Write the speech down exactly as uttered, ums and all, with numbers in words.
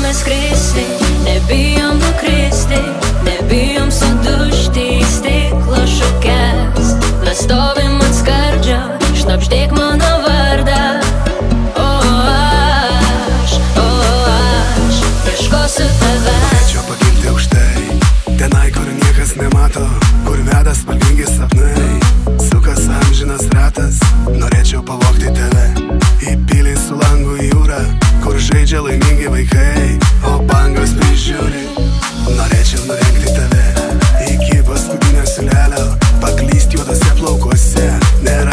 mes skristi, nebijom nukristi, nebijom sudužti į stiklo šukes. Mes stovim ant skardžio, šnabždėk mano vardą. O aš, o aš, ieškosiu tavęs. Norėčiau pakilti aukštai, tenai, kur niekas nemato, kur veda spalvingi sapnai. Sukas amžinas ratas, norėčiau pavogti tave į pilį su langu į jūrą, kur žaidžia laimingi vaikai, o bangos prižiūri. Norėčiau nurengti tave iki paskutinio siūlelio, paklyst juodose plaukuose. Nėra